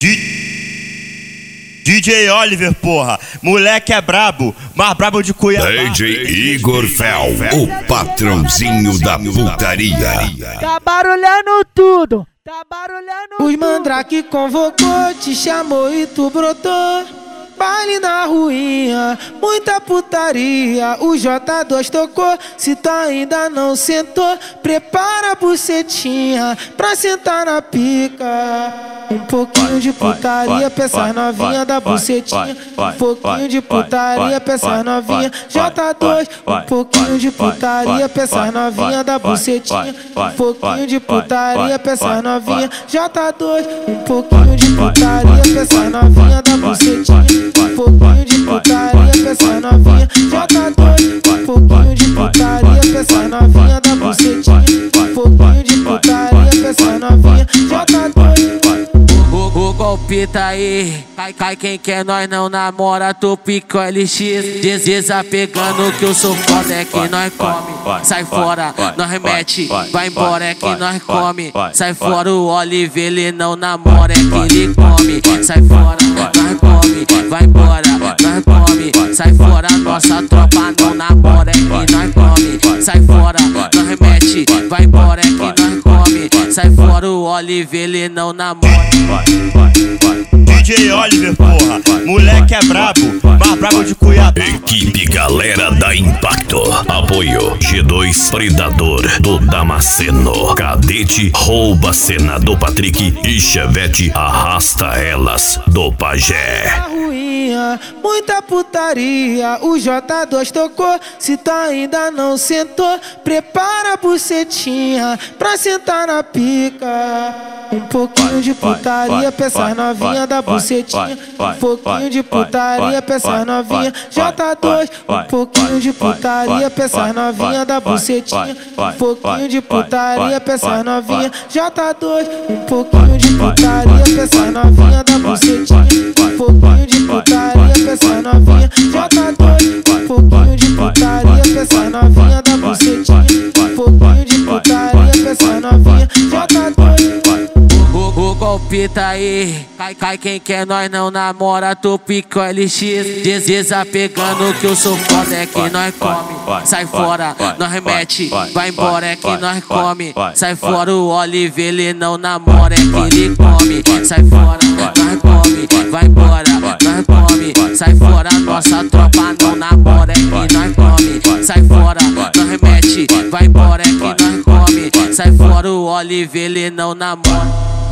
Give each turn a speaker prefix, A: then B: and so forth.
A: DJ Oliver, porra, moleque é brabo, mais brabo de Cuiabá.
B: DJ Igor Fel, o patrãozinho da putaria.
C: Tá barulhando tudo, tá barulhando tudo. Os mandrake convocou, te chamou e tu brotou. Baile na ruinha, muita putaria. O J2 tocou, se tu ainda não sentou, prepara a bucetinha pra sentar na pica. Um pouquinho de putaria pra essas novinha da bucetinha. Um pouquinho de putaria pra essas novinha J2. Um pouquinho de putaria pra essas novinha da bucetinha. Um pouquinho de putaria pra essas novinha J2. Um pouquinho de putaria pra essas novinha da bucetinha. Um pouquinho de putaria pra essa novinha J2. Um pouquinho de putaria pra essa novinha da bucetinha. Um pouquinho de putaria pra essa novinha J2.
D: O golpe tá aí, cai quem quer, nós não namora, tu pica o LX. Desapegando que eu sou foda, é que nós come. Sai fora, nós remete, vai embora, é que nós come. Sai fora o Oliver, ele não namora, é que ele come. Sai fora, nós come, vai embora, nós come. Sai fora, nossa tropa não namora, é que nós come. Sai fora, nós remete, vai embora, é que nós come. Sai fora o Oliver, ele não namora.
A: DJ Oliver, porra, moleque é brabo, mais brabo de Cuiabá.
B: Equipe Galera da Impacto. Apoio G2 Predador do Damasceno. Cadete rouba cena do Patrick e Chevette arrasta elas do Pajé.
C: Muita putaria, o J2 tocou, se tu ainda não sentou, prepara a bucetinha pra sentar na pica. Um pouquinho de putaria pra essas novinha da bucetinha. Um pouquinho de putaria pra essas novinha J2. Um pouquinho de putaria pra essas novinha da bucetinha. Um pouquinho de putaria pra essas novinha J2. Um pouquinho de putaria pra essas novinha da bucetinha. Um pouquinho de putaria pra essas novinha J2. Um pouquinho de putaria pra essas novinha da bucetinha. Um pouquinho de putaria pra essas novinha J2.
D: O golpe tá aí, cai quem quer, nós não namora, tu pica o LX. Desapegando que eu sou foda, é que nós come. Sai fora, nós remete, vai embora, é que nós come. Sai fora o Oliver, ele não namora, é que ele come. Sai fora, nós come, vai embora, nós come. Sai fora, nossa tropa não namora, é que nós come. Sai fora, nós remete, vai embora, é que nós come. Sai fora o Oliver, ele não namora.